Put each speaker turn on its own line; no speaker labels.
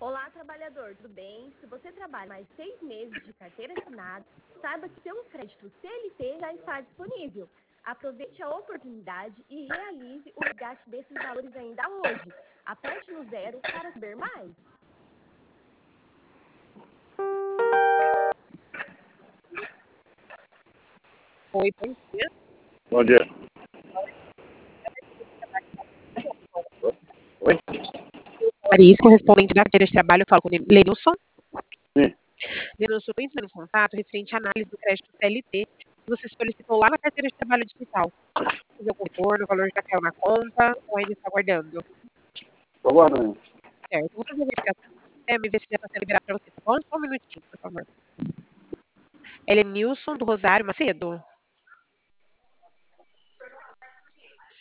Olá, trabalhador, tudo bem? Se você trabalha mais 6 meses de carteira assinada, saiba que seu crédito CLT já está disponível. Aproveite a oportunidade e realize o resgate desses valores ainda hoje. Aperte no zero para saber mais.
Oi, bom dia.
Bom dia. Oi?
Larissa, correspondente da carteira de trabalho, eu falo com o Lenilson.
Sim.
Lenilson, eu entrando em contato referente à análise do crédito CLT que você solicitou lá na carteira de trabalho digital. Fazer o retorno, o valor já caiu na conta ou ainda está aguardando?
Estou aguardando.
Certo, vou fazer a verificação do sistema e ver se já está sendo liberado para você, tá bom? Só um minutinho, por favor. Ele é Nilson do Rosário Macedo?